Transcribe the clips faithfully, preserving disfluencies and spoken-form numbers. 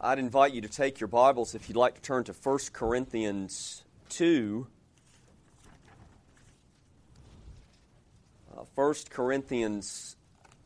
I'd invite you to take your Bibles, if you'd like to turn to First Corinthians two. Uh, First Corinthians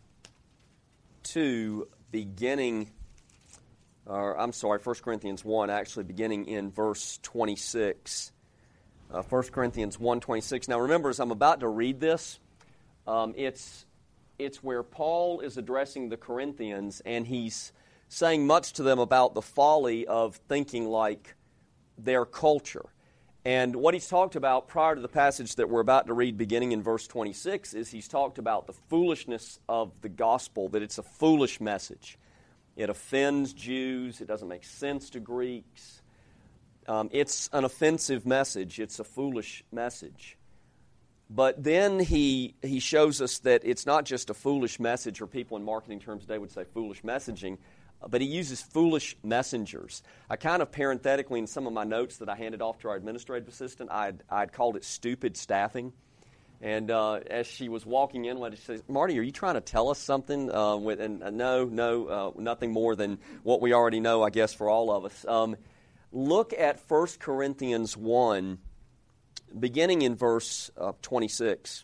two, beginning, or I'm sorry, First Corinthians one, actually beginning in verse twenty-six. Uh, First Corinthians one twenty-six. Now remember, as I'm about to read this, um, it's it's where Paul is addressing the Corinthians, and he's saying much to them about the folly of thinking like their culture. And what he's talked about prior to the passage that we're about to read, beginning in verse twenty-six, is he's talked about the foolishness of the gospel, that it's a foolish message. It offends Jews. It doesn't make sense to Greeks. Um, it's an offensive message. It's a foolish message. But then he he shows us that it's not just a foolish message, or people in marketing terms today would say foolish messaging, but he uses foolish messengers. I kind of parenthetically, in some of my notes that I handed off to our administrative assistant, I'd, I'd called it stupid staffing. And uh, as she was walking in, she says, "Marty, are you trying to tell us something?" Uh, with, and uh, no, no, uh, nothing more than what we already know, I guess, for all of us. Um, look at First Corinthians one, beginning in verse uh, twenty-six.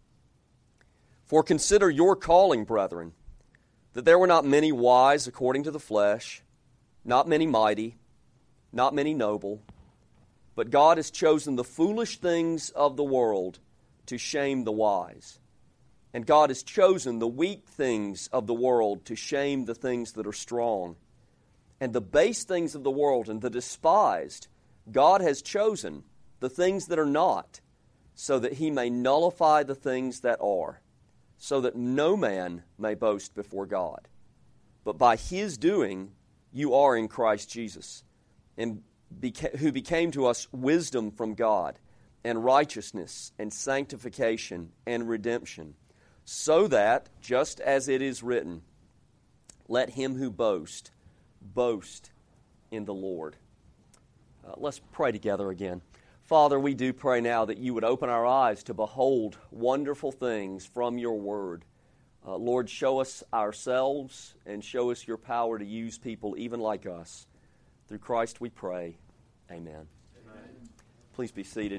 "For consider your calling, brethren, that there were not many wise according to the flesh, not many mighty, not many noble, but God has chosen the foolish things of the world to shame the wise. And God has chosen the weak things of the world to shame the things that are strong. And the base things of the world and the despised, God has chosen the things that are not, so that He may nullify the things that are, so that no man may boast before God. But by His doing, you are in Christ Jesus, and beca- who became to us wisdom from God, and righteousness, and sanctification, and redemption, so that, just as it is written, let him who boast, boast in the Lord." Uh, let's pray together again. Father, we do pray now that you would open our eyes to behold wonderful things from your word. Uh, Lord, show us ourselves and show us your power to use people even like us. Through Christ we pray. Amen. Amen. Please be seated.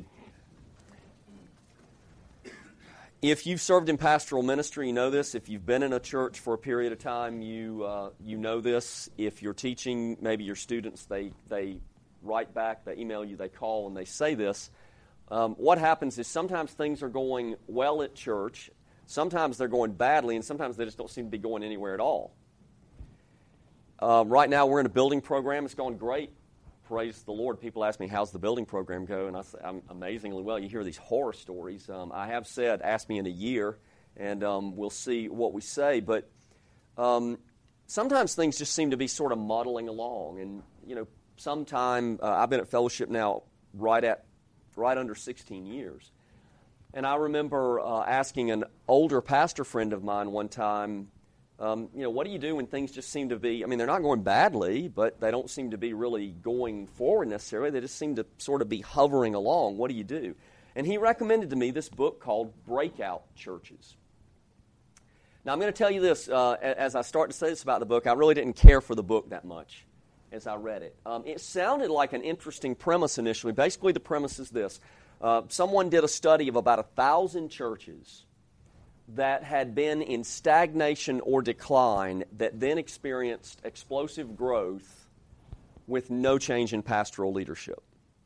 If you've served in pastoral ministry, you know this. If you've been in a church for a period of time, you uh, you know this. If you're teaching, maybe your students, they they write back, they email you, they call, and they say this. Um, what happens is sometimes things are going well at church, sometimes they're going badly, and sometimes they just don't seem to be going anywhere at all. Uh, right now we're in a building program. It's going great. Praise the Lord. People ask me, how's the building program go? And I say, I'm amazingly well. You hear these horror stories. Um, I have said, ask me in a year, and um, we'll see what we say. But um, sometimes things just seem to be sort of muddling along. And, you know, sometime, uh, I've been at Fellowship now right at, right under sixteen years. And I remember uh, asking an older pastor friend of mine one time, Um, you know, what do you do when things just seem to be, I mean, they're not going badly, but they don't seem to be really going forward necessarily. They just seem to sort of be hovering along. What do you do? And he recommended to me this book called Breakout Churches. Now, I'm going to tell you this, uh, as I start to say this about the book, I really didn't care for the book that much as I read it. Um, it sounded like an interesting premise initially. Basically, the premise is this. Uh, someone did a study of about a thousand churches that had been in stagnation or decline that then experienced explosive growth with no change in pastoral leadership.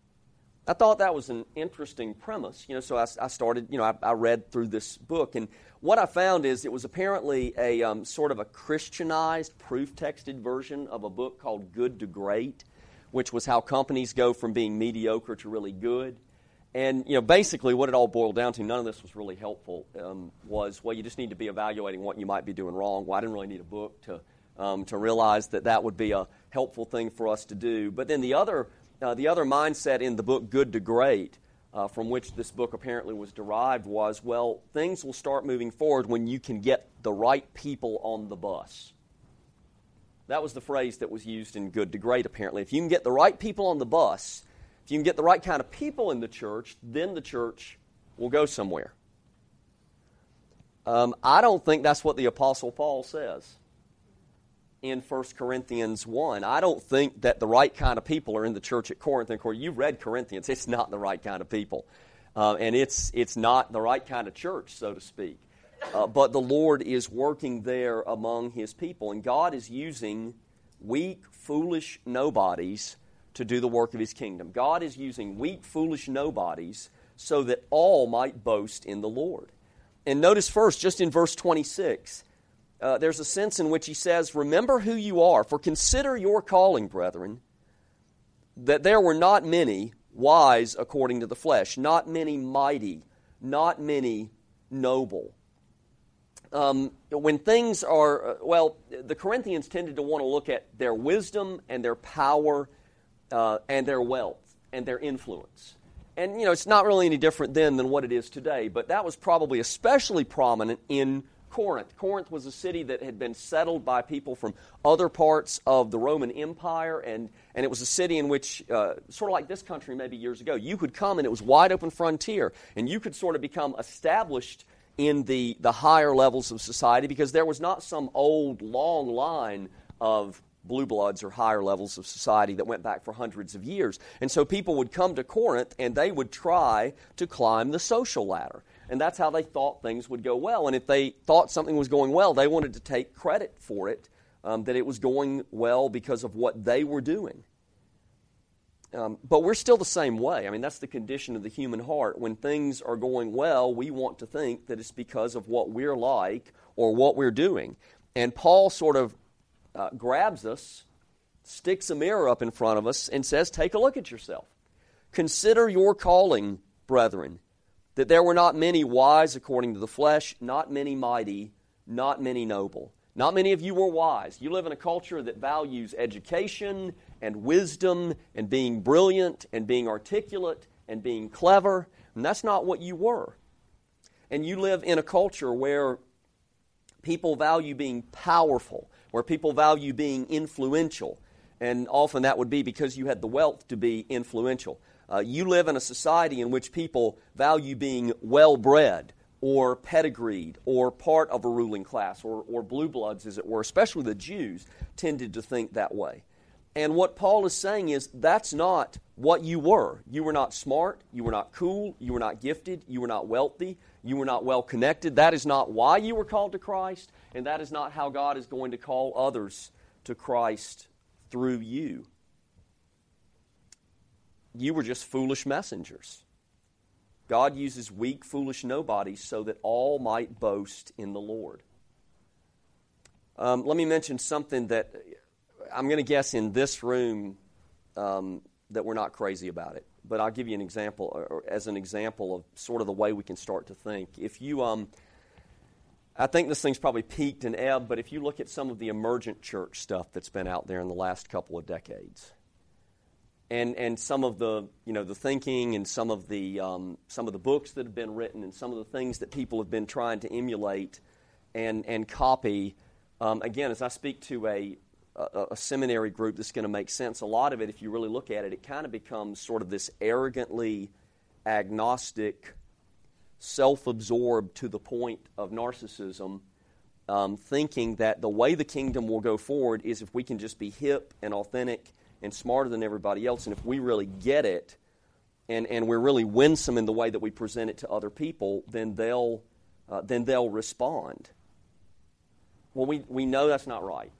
I thought that was an interesting premise, you know, so I, I started, you know, I, I read through this book, and what I found is it was apparently a um, sort of a Christianized, proof-texted version of a book called Good to Great, which was how companies go from being mediocre to really good. And, you know, basically what it all boiled down to, none of this was really helpful, um, was, well, you just need to be evaluating what you might be doing wrong. Well, I didn't really need a book to um, to realize that that would be a helpful thing for us to do. But then the other uh, the other mindset in the book, Good to Great, uh, from which this book apparently was derived, was, well, things will start moving forward when you can get the right people on the bus. That was the phrase that was used in Good to Great, apparently. If you can get the right people on the bus, if you can get the right kind of people in the church, then the church will go somewhere. Um, I don't think that's what the Apostle Paul says. in First Corinthians one. I don't think that the right kind of people are in the church at Corinth. And of course, you've read Corinthians. It's not the right kind of people. Uh, and it's it's not the right kind of church, so to speak. Uh, but the Lord is working there among His people. And God is using weak, foolish nobodies to do the work of His kingdom. God is using weak, foolish nobodies so that all might boast in the Lord. And notice first, just in verse twenty-six, Uh, there's a sense in which he says, remember who you are, for consider your calling, brethren, that there were not many wise according to the flesh, not many mighty, not many noble. Um, when things are, well, the Corinthians tended to want to look at their wisdom and their power uh, and their wealth and their influence. And, you know, it's not really any different then than what it is today, but that was probably especially prominent in Corinth. Corinth was a city that had been settled by people from other parts of the Roman Empire, and, and it was a city in which, uh, sort of like this country maybe years ago, you could come and it was wide open frontier, and you could sort of become established in the, the higher levels of society because there was not some old, long line of blue bloods or higher levels of society that went back for hundreds of years. And so people would come to Corinth and they would try to climb the social ladder. And that's how they thought things would go well. And if they thought something was going well, they wanted to take credit for it, um, that it was going well because of what they were doing. Um, but we're still the same way. I mean, that's the condition of the human heart. When things are going well, we want to think that it's because of what we're like or what we're doing. And Paul sort of uh, grabs us, sticks a mirror up in front of us, and says, take a look at yourself. Consider your calling, brethren, that there were not many wise according to the flesh, not many mighty, not many noble. Not many of you were wise. You live in a culture that values education and wisdom and being brilliant and being articulate and being clever, and that's not what you were. And you live in a culture where people value being powerful, where people value being influential, and often that would be because you had the wealth to be influential. Uh, you live in a society in which people value being well-bred or pedigreed or part of a ruling class or, or blue bloods, as it were. Especially the Jews tended to think that way. And what Paul is saying is that's not what you were. You were not smart. You were not cool. You were not gifted. You were not wealthy. You were not well-connected. That is not why you were called to Christ, and that is not how God is going to call others to Christ through you. You were just foolish messengers. God uses weak, foolish nobodies so that all might boast in the Lord. Um, let me mention something that I'm going to guess in this room um, that we're not crazy about it. But I'll give you an example, or as an example of sort of the way we can start to think. If you, um, I think this thing's probably peaked and ebbed, but if you look at some of the emergent church stuff that's been out there in the last couple of decades, and and some of the you know the thinking and some of the um, some of the books that have been written and some of the things that people have been trying to emulate and and copy. Um, again, as I speak to a, a a seminary group, that's going to make sense. A lot of it, if you really look at it, it kind of becomes sort of this arrogantly agnostic, self-absorbed to the point of narcissism, um, thinking that the way the kingdom will go forward is if we can just be hip and authentic and smarter than everybody else, and if we really get it, and, and we're really winsome in the way that we present it to other people, then they'll uh, then they'll respond. Well, we, we know that's not right.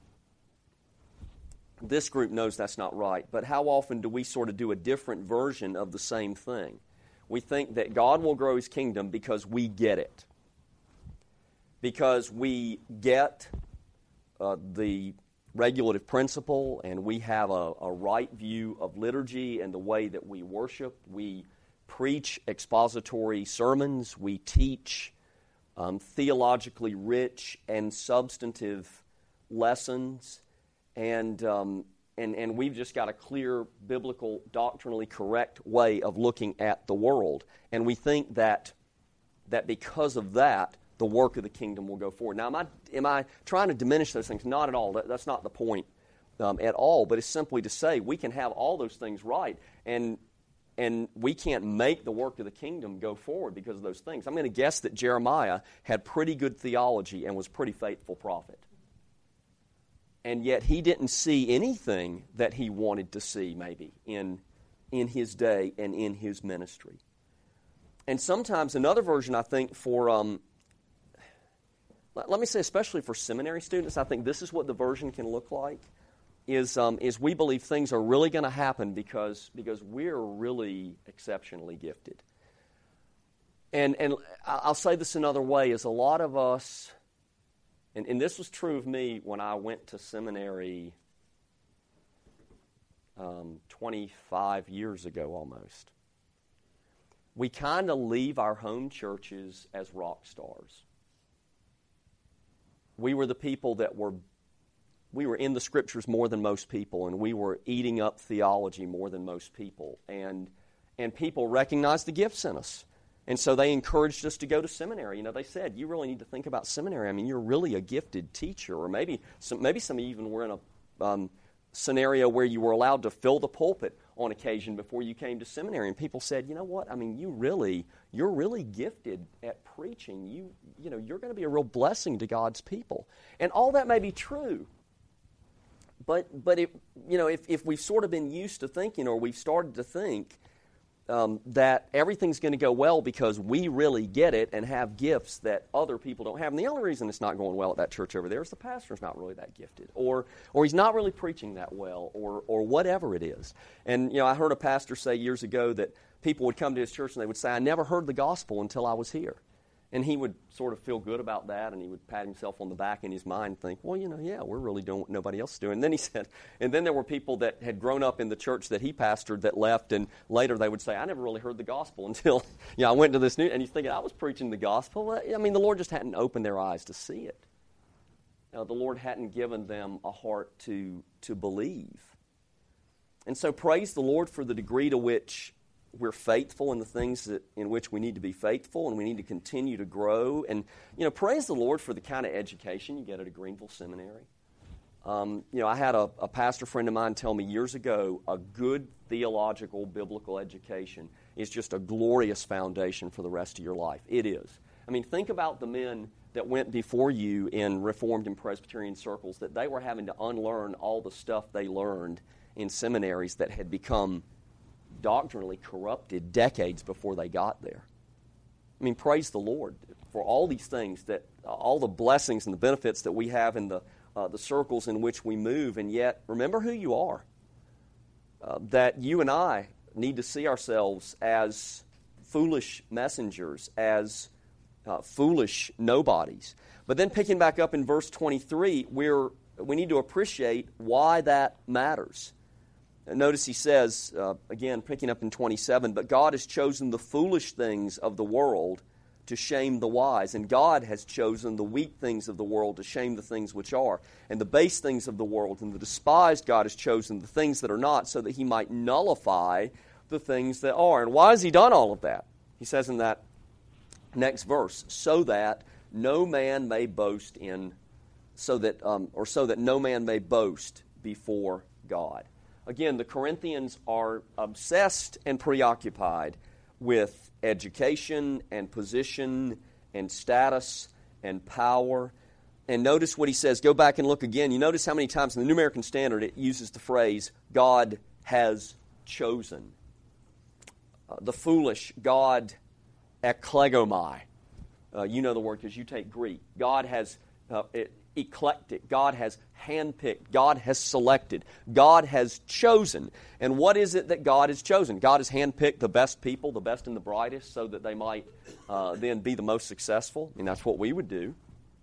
This group knows that's not right, but how often do we sort of do a different version of the same thing? We think that God will grow His kingdom because we get it. Because we get uh, the regulative principle, and we have a, a right view of liturgy and the way that we worship. We preach expository sermons. We teach um, theologically rich and substantive lessons, and um, and and we've just got a clear, biblical, doctrinally correct way of looking at the world, and we think that that because of that, the work of the kingdom will go forward. Now, am I, am I trying to diminish those things? Not at all. That, that's not the point um, at all. But it's simply to say we can have all those things right, and and we can't make the work of the kingdom go forward because of those things. I'm going to guess that Jeremiah had pretty good theology and was a pretty faithful prophet. and yet he didn't see anything that he wanted to see, maybe, in, in his day and in his ministry. And sometimes another version, I think, for, um, let, let me say, especially for seminary students, I think this is what the version can look like, is, um, is we believe things are really going to happen because, because we're really exceptionally gifted. And, and I'll say this another way, is a lot of us, and, and this was true of me when I went to seminary um, twenty-five years ago almost. We kind of leave our home churches as rock stars. We were the people that were, we were in the Scriptures more than most people, and we were eating up theology more than most people. And, and people recognized the gifts in us. And so they encouraged us to go to seminary. You know, they said, you really need to think about seminary. I mean, you're really a gifted teacher. Or maybe some, maybe some of you even were in a um, scenario where you were allowed to fill the pulpit on occasion before you came to seminary. And people said, you know what, I mean, you really, you're really gifted at preaching. You, you know, you're going to be a real blessing to God's people. And all that may be true. But, but it, you know, if, if we've sort of been used to thinking, or we've started to think, Um, that everything's going to go well because we really get it and have gifts that other people don't have. And the only reason it's not going well at that church over there is the pastor's not really that gifted, or or he's not really preaching that well, or or whatever it is. And, you know, I heard a pastor say years ago that people would come to his church and they would say, I never heard the gospel until I was here. And he would sort of feel good about that, and he would pat himself on the back in his mind and think, well, you know, yeah, we're really doing what nobody else is doing. And then he said, and then there were people that had grown up in the church that he pastored that left, and later they would say, I never really heard the gospel until, you know, I went to this new, and he's thinking, I was preaching the gospel. Well, I mean, the Lord just hadn't opened their eyes to see it. Uh, the Lord hadn't given them a heart to to believe. And so praise the Lord for the degree to which we're faithful in the things that, in which we need to be faithful, and we need to continue to grow. And, you know, praise the Lord for the kind of education you get at a Greenville seminary. Um, you know, I had a, a pastor friend of mine tell me years ago, a good theological, biblical education is just a glorious foundation for the rest of your life. It is. I mean, think about the men that went before you in Reformed and Presbyterian circles, that they were having to unlearn all the stuff they learned in seminaries that had become doctrinally corrupted decades before they got there. I mean, praise the Lord for all these things, that uh, all the blessings and the benefits that we have in the uh, the circles in which we move, and yet remember who you are. Uh, that you and I need to see ourselves as foolish messengers, as uh, foolish nobodies. But then picking back up in verse twenty-three, we're we need to appreciate why that matters. Notice he says, uh, again, picking up in twenty-seven, but God has chosen the foolish things of the world to shame the wise, and God has chosen the weak things of the world to shame the things which are, and the base things of the world, and the despised God has chosen the things that are not, so that he might nullify the things that are. And why has he done all of that? He says in that next verse, so that no man may boast in, so that, um, or so that no man may boast before God. Again, the Corinthians are obsessed and preoccupied with education and position and status and power. And notice what he says. Go back and look again. You notice how many times in the New American Standard it uses the phrase, God has chosen. Uh, the foolish, God eklegomai. Uh, you know the word because you take Greek. God has uh, it, eclectic. God has handpicked. God has selected. God has chosen. And what is it that God has chosen? God has handpicked the best people, the best and the brightest, so that they might uh, then be the most successful. I mean, that's what we would do.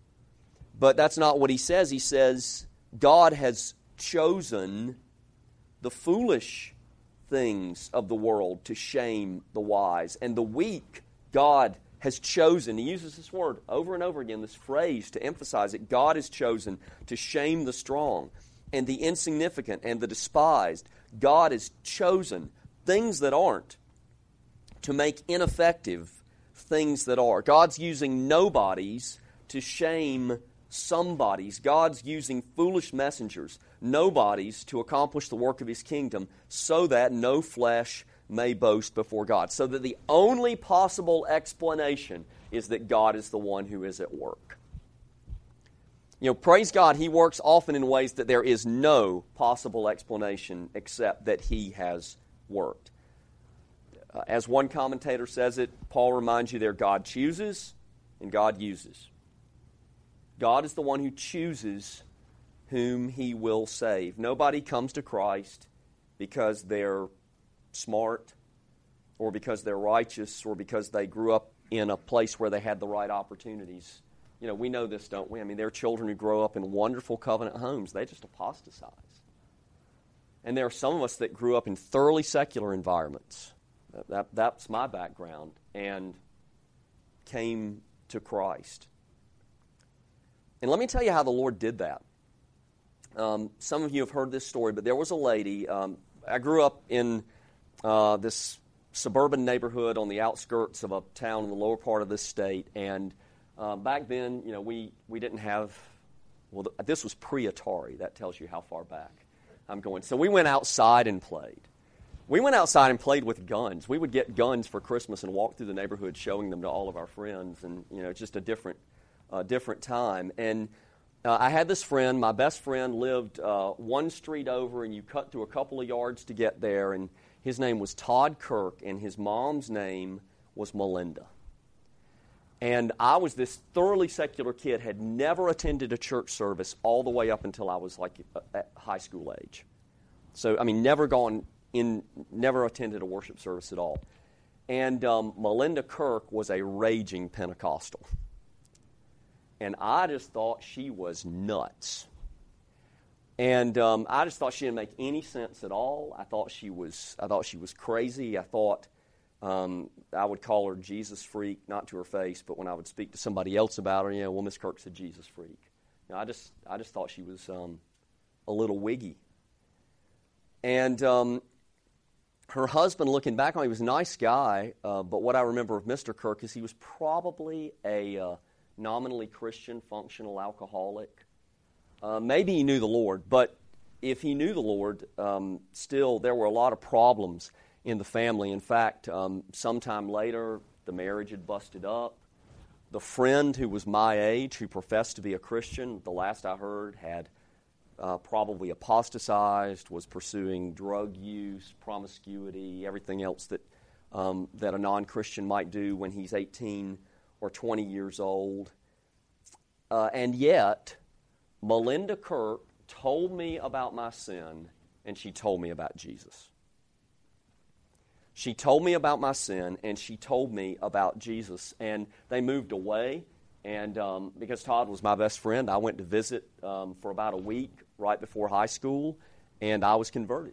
But that's not what he says. He says God has chosen the foolish things of the world to shame the wise, and the weak God has chosen. He uses this word over and over again, this phrase to emphasize it. God has chosen to shame the strong and the insignificant and the despised. God has chosen things that aren't to make ineffective things that are. God's using nobodies to shame somebodies. God's using foolish messengers, nobodies, to accomplish the work of his kingdom, so that no flesh may boast before God. So that the only possible explanation is that God is the one who is at work. You know, praise God, He works often in ways that there is no possible explanation except that He has worked. Uh, as one commentator says it, Paul reminds you there, God chooses and God uses. God is the one who chooses whom He will save. Nobody comes to Christ because they're smart or because they're righteous or because they grew up in a place where they had the right opportunities. You know, we know this, don't we? I mean, there are children who grow up in wonderful covenant homes. They just apostatize. And there are some of us that grew up in thoroughly secular environments. That, that, that's my background. And came to Christ. And let me tell you how the Lord did that. Um, some of you have heard this story, but there was a lady. Um, I grew up in uh, this suburban neighborhood on the outskirts of a town in the lower part of this state, and uh, back then, you know, we, we didn't have, well, th- this was pre-Atari. That tells you how far back I'm going. So we went outside and played. We went outside and played with guns. We would get guns for Christmas and walk through the neighborhood showing them to all of our friends, and, you know, just a different, uh, different time. And uh, I had this friend, my best friend lived uh, one street over, and you cut through a couple of yards to get there, and his name was Todd Kirk, and his mom's name was Melinda. And I was this thoroughly secular kid, had never attended a church service all the way up until I was like at high school age. So, I mean, never gone in, never attended a worship service at all. And um, Melinda Kirk was a raging Pentecostal. And I just thought she was nuts. And um, I just thought she didn't make any sense at all. I thought she was, I thought she was crazy. I thought um, I would call her Jesus freak, not to her face, but when I would speak to somebody else about her, you know, well, Miss Kirk's a Jesus freak. You know, I just, I just thought she was um, a little wiggy. And um, her husband, looking back on him, he was a nice guy. Uh, but what I remember of Mister Kirk is he was probably a uh, nominally Christian, functional alcoholic. Uh, maybe he knew the Lord, but if he knew the Lord, um, still there were a lot of problems in the family. In fact, um, sometime later, the marriage had busted up. The friend who was my age, who professed to be a Christian, the last I heard, had uh, probably apostatized, was pursuing drug use, promiscuity, everything else that um, that a non-Christian might do when he's eighteen or twenty years old. Uh, and yet, Melinda Kirk told me about my sin, and she told me about Jesus. She told me about my sin, and she told me about Jesus. And they moved away, and um, because Todd was my best friend, I went to visit um, for about a week right before high school, and I was converted.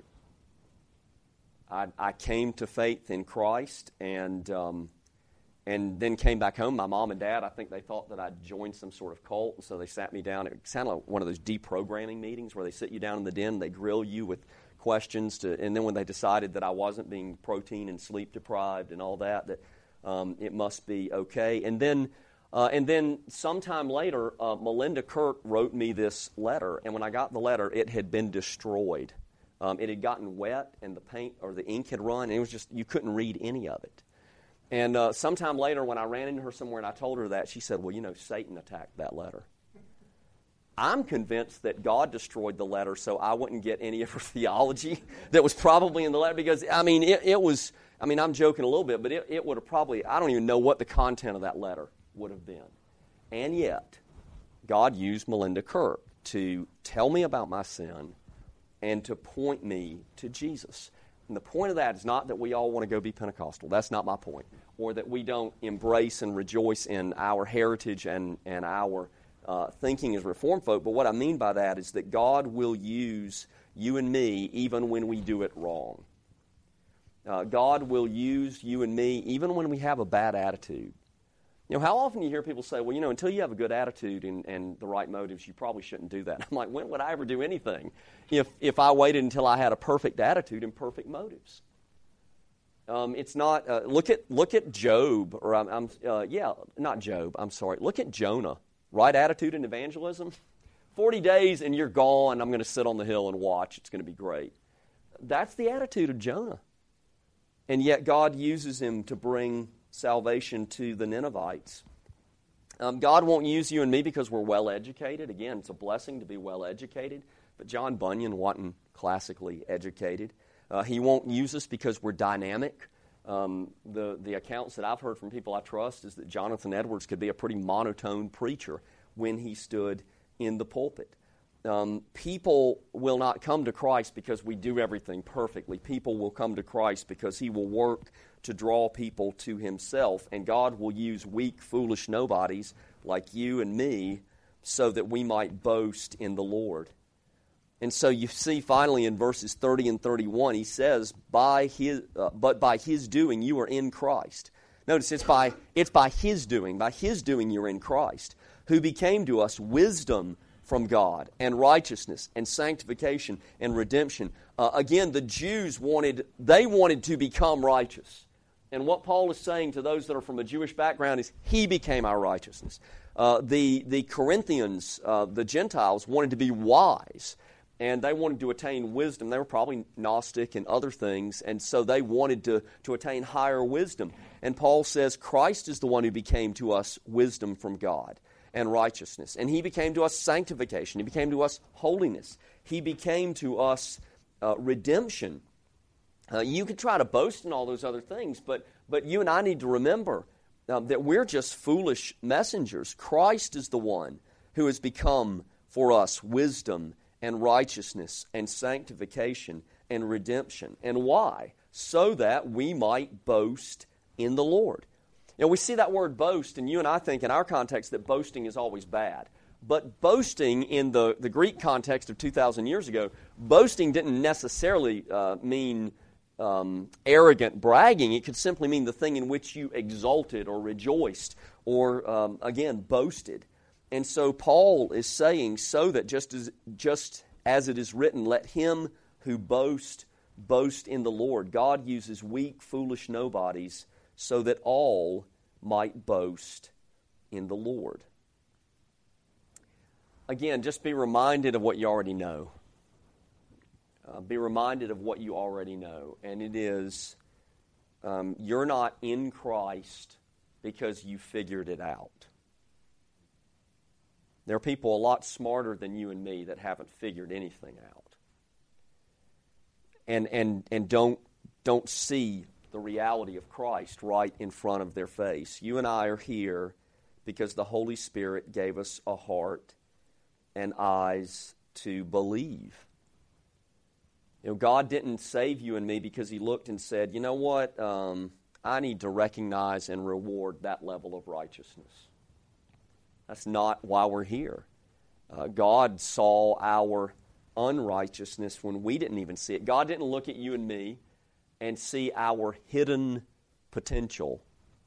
I, I came to faith in Christ, and um, and then came back home. My mom and dad, I think they thought that I'd joined some sort of cult, and so they sat me down. It sounded like one of those deprogramming meetings where they sit you down in the den, they grill you with questions, to, and then when they decided that I wasn't being protein and sleep deprived and all that, that um, it must be okay. And then, uh, and then sometime later, uh, Melinda Kirk wrote me this letter, and when I got the letter, it had been destroyed. Um, it had gotten wet, and the paint or the ink had run, and it was just, you couldn't read any of it. And uh, sometime later, when I ran into her somewhere and I told her that, she said, well, you know, Satan attacked that letter. I'm convinced that God destroyed the letter so I wouldn't get any of her theology that was probably in the letter, because, I mean, it, it was, I mean, I'm joking a little bit, but it, it would have probably, I don't even know what the content of that letter would have been. And yet, God used Melinda Kirk to tell me about my sin and to point me to Jesus. And the point of that is not that we all want to go be Pentecostal. That's not my point. Or that we don't embrace and rejoice in our heritage and, and our uh, thinking as Reformed folk. But what I mean by that is that God will use you and me even when we do it wrong. Uh, God will use you and me even when we have a bad attitude. You know, how often you hear people say, well, you know, until you have a good attitude and, and the right motives, you probably shouldn't do that. I'm like, when would I ever do anything if if I waited until I had a perfect attitude and perfect motives? Um, it's not, uh, look at look at Job, or I'm, I'm uh, yeah, not Job, I'm sorry. Look at Jonah. Right attitude in evangelism? forty days and you're gone, I'm going to sit on the hill and watch. It's going to be great. That's the attitude of Jonah. And yet God uses him to bring salvation to the Ninevites. Um, God won't use you and me because we're well-educated. Again, it's a blessing to be well-educated, but John Bunyan wasn't classically educated. Uh, he won't use us because we're dynamic. Um, the, the accounts that I've heard from people I trust is that Jonathan Edwards could be a pretty monotone preacher when he stood in the pulpit. Um, people will not come to Christ because we do everything perfectly. People will come to Christ because He will work to draw people to Himself, and God will use weak, foolish nobodies like you and me so that we might boast in the Lord. And so you see finally in verses thirty and thirty-one, He says, "By His, uh, but by His doing you are in Christ." Notice it's by, it's by His doing. By His doing you're in Christ, who became to us wisdom from God, and righteousness, and sanctification, and redemption. Uh, again, the Jews wanted, they wanted to become righteous. And what Paul is saying to those that are from a Jewish background is, He became our righteousness. Uh, the, the Corinthians, uh, the Gentiles, wanted to be wise, and they wanted to attain wisdom. They were probably Gnostic and other things, and so they wanted to, to attain higher wisdom. And Paul says, Christ is the one who became to us wisdom from God and righteousness. And He became to us sanctification. He became to us holiness. He became to us uh, redemption. Uh, you could try to boast in all those other things, but, but you and I need to remember uh, that we're just foolish messengers. Christ is the one who has become for us wisdom and righteousness and sanctification and redemption. And why? So that we might boast in the Lord. You know, we see that word boast, and you and I think in our context that boasting is always bad. But boasting in the, the Greek context of two thousand years ago, boasting didn't necessarily uh, mean um, arrogant bragging. It could simply mean the thing in which you exulted or rejoiced or, um, again, boasted. And so Paul is saying, so that just as, just as it is written, let him who boasts boast in the Lord. God uses weak, foolish nobodies so that all might boast in the Lord. Again, just be reminded of what you already know. Uh, be reminded of what you already know. And it is, um, you're not in Christ because you figured it out. There are people a lot smarter than you and me that haven't figured anything out. And and and don't don't see the reality of Christ right in front of their face. You and I are here because the Holy Spirit gave us a heart and eyes to believe. You know, God didn't save you and me because He looked and said, you know what, um, I need to recognize and reward that level of righteousness. That's not why we're here. Uh, God saw our unrighteousness when we didn't even see it. God didn't look at you and me and see our hidden potential.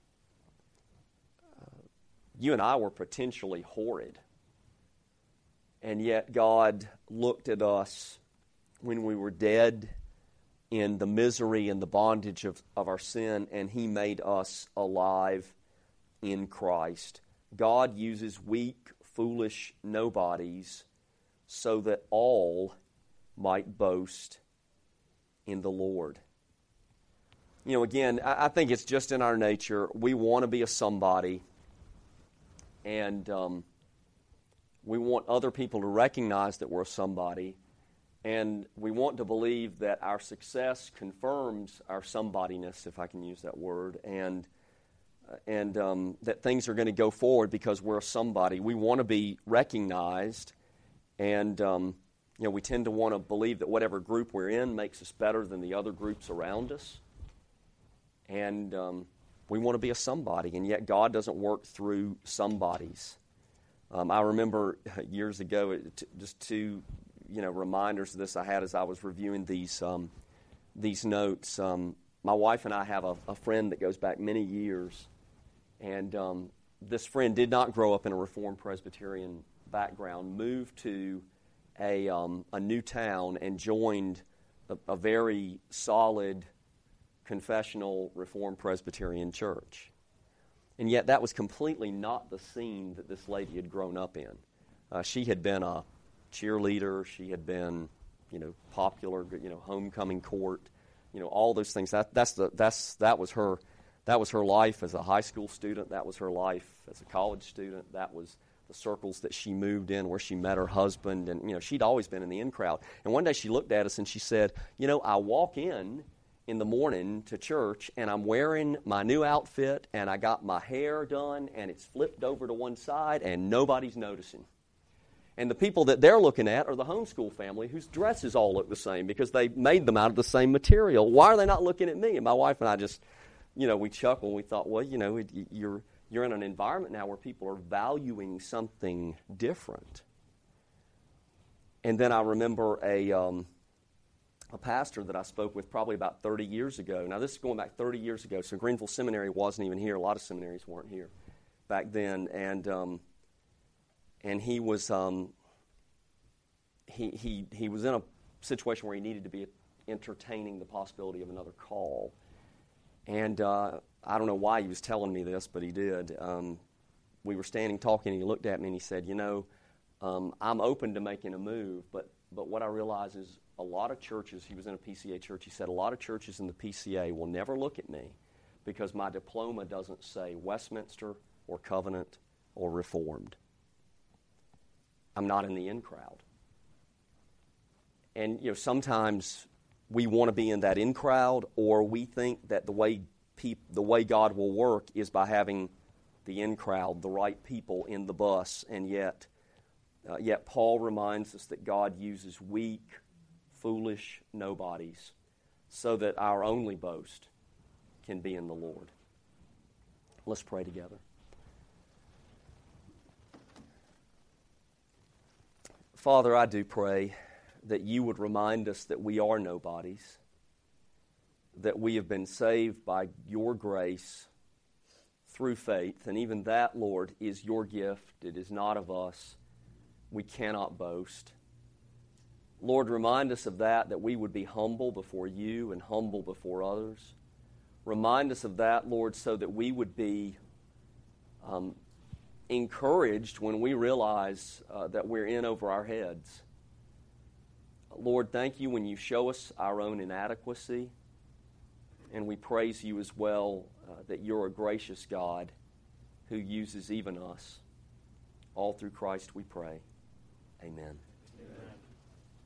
Uh, you and I were potentially horrid. And yet God looked at us when we were dead in the misery and the bondage of, of our sin, and He made us alive in Christ. God uses weak, foolish nobodies so that all might boast in the Lord. You know, again, I think it's just in our nature. We want to be a somebody, and um, we want other people to recognize that we're a somebody, and we want to believe that our success confirms our somebodyness, if I can use that word, and and um, that things are going to go forward because we're a somebody. We want to be recognized, and um, you know, we tend to want to believe that whatever group we're in makes us better than the other groups around us. And um, we want to be a somebody, and yet God doesn't work through somebodies. Um, I remember years ago, it, just two, you know, reminders of this I had as I was reviewing these um, these notes. Um, my wife and I have a, a friend that goes back many years, and um, this friend did not grow up in a Reformed Presbyterian background, moved to a um, a new town and joined a, a very solid confessional Reformed Presbyterian church. And yet that was completely not the scene that this lady had grown up in. Uh, she had been a cheerleader. She had been, you know, popular, you know, homecoming court, you know, all those things. That that's the that's that was her That was her life as a high school student. That was her life as a college student. That was the circles that she moved in, where she met her husband. And, you know, she'd always been in the in crowd. And one day she looked at us and she said, you know, I walk in in the morning to church, and I'm wearing my new outfit, and I got my hair done, and it's flipped over to one side, and nobody's noticing. And the people that they're looking at are the homeschool family whose dresses all look the same because they made them out of the same material. Why are they not looking at me? And my wife and I just, you know, we chuckled. We thought, well, you know, you're you're in an environment now where people are valuing something different. And then I remember a um, a pastor that I spoke with probably about thirty years ago. Now, this is going back thirty years ago, so Greenville Seminary wasn't even here. A lot of seminaries weren't here back then. And um, and he was um, he he he was in a situation where he needed to be entertaining the possibility of another call. And uh, I don't know why he was telling me this, but he did. Um, we were standing talking, and he looked at me and he said, you know, um, I'm open to making a move, but but what I realize is a lot of churches, he was in a P C A church, he said, a lot of churches in the P C A will never look at me because my diploma doesn't say Westminster or Covenant or Reformed. I'm not in the in crowd. And, you know, sometimes we want to be in that in crowd, or we think that the way peop- the way God will work is by having the in crowd, the right people in the bus, and yet, uh, yet Paul reminds us that God uses weak, foolish nobodies so that our only boast can be in the Lord. Let's pray together. Father, I do pray that you would remind us that we are nobodies, that we have been saved by your grace through faith, and even that, Lord, is your gift. It is not of us. We cannot boast. Lord, remind us of that, that we would be humble before you and humble before others. Remind us of that, Lord, so that we would be um, encouraged when we realize uh, that we're in over our heads. Lord, thank you when you show us our own inadequacy, and we praise you as well uh, that you're a gracious God who uses even us. All through Christ we pray. Amen.